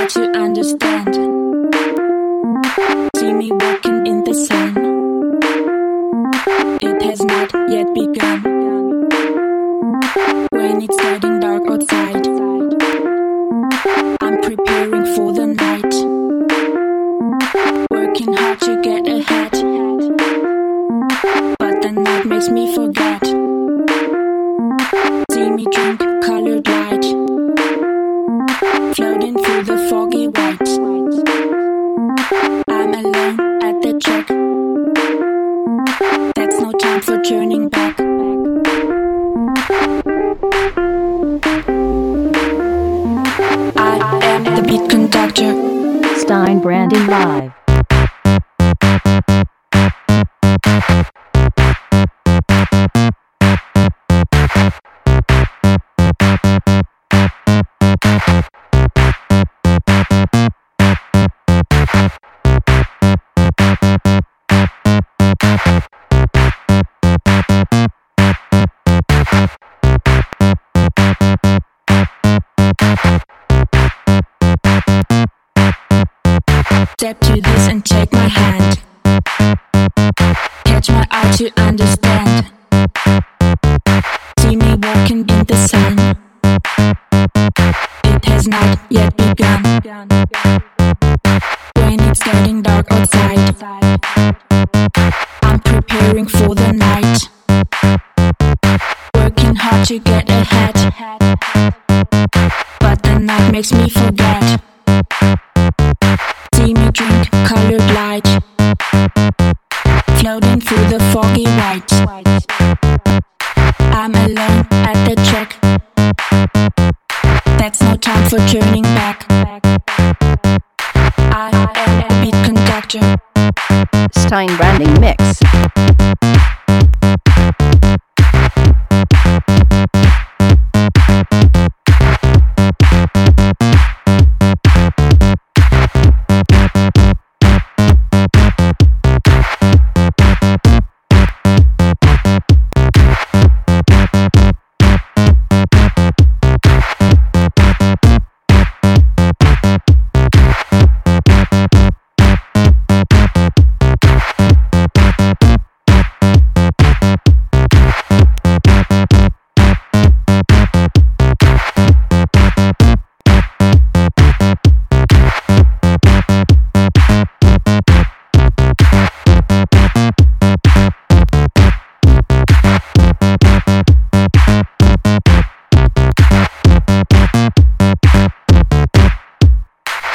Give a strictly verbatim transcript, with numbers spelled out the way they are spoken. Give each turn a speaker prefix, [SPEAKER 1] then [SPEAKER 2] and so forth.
[SPEAKER 1] hard to understand. See me walking in the sun. It has not yet begun. When it's getting dark outside, I'm preparing for the night. Working hard to get ahead, but the night makes me forget. See me drink colored light, floating through the foggy white. I'm alone at the track. That's no time for turning back. I am the beat conductor.
[SPEAKER 2] Stein Branding Live.
[SPEAKER 1] Step to this and take my hand. Catch my eye to understand. See me walking in the sun. It has not yet begun. When it's getting dark outside, I'm preparing for the night. Working hard to get ahead, but the night makes me forget. See me drink colored light, floating through the foggy white. I'm alone at the track. That's no time for turning back. I am a beat conductor.
[SPEAKER 2] Stein Branding Mix.